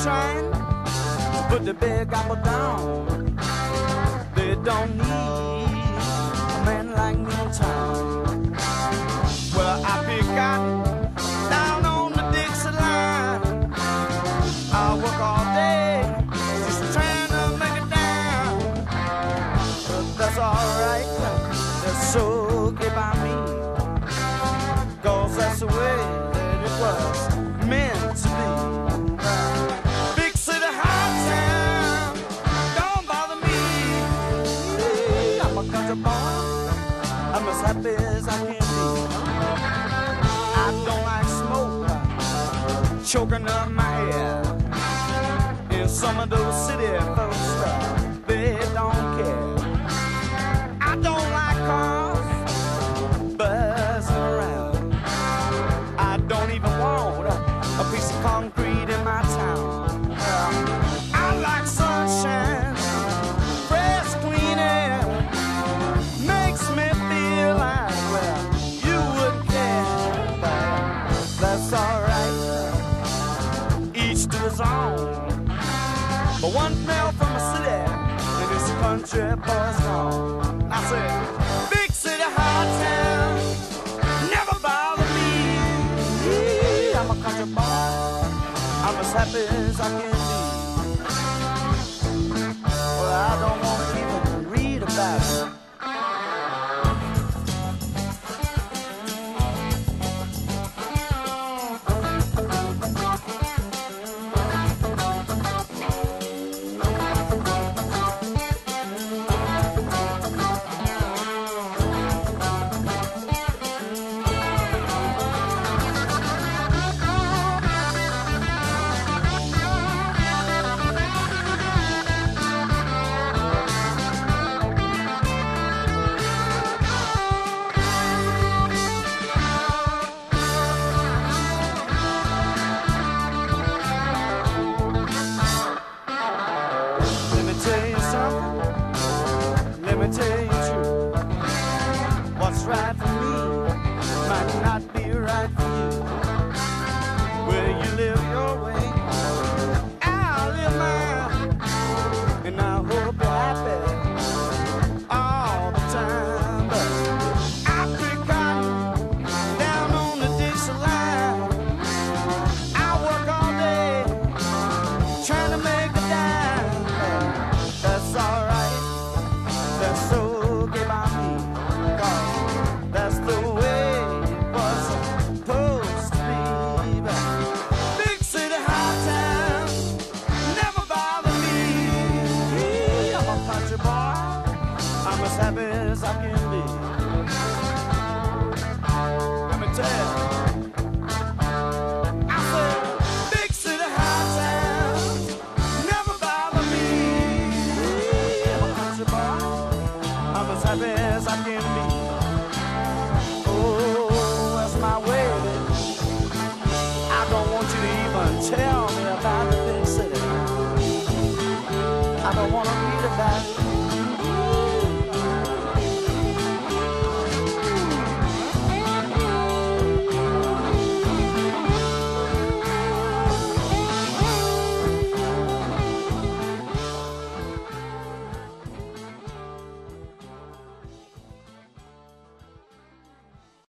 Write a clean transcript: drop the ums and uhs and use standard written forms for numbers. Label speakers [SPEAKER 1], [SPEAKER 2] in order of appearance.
[SPEAKER 1] trying to put the big apple down. They don't need a man like me in town. Well, I pick cotton down on the Dixie line. I work all day just trying to make it down. But that's alright, that's okay by me, 'cause that's the way that it was meant to be. Big city, high town, don't bother me. I'm a country boy, I'm as happy as I can be. I don't like smoke choking up my head. And some of those city folks, they don't care. I don't like cars buzzing around. I don't even want a piece of concrete in my town. I like sunshine, fresh, clean air. Makes me feel like, well, you wouldn't care. But that's alright, each to his own. But one fell from a city and this country boy's gone. I said, big city, high town, never bother me. I'm a country boy, I'm as happy as I can be. Well, I don't want to even read about it. Let me tell you true. What's right for me might not be right for you.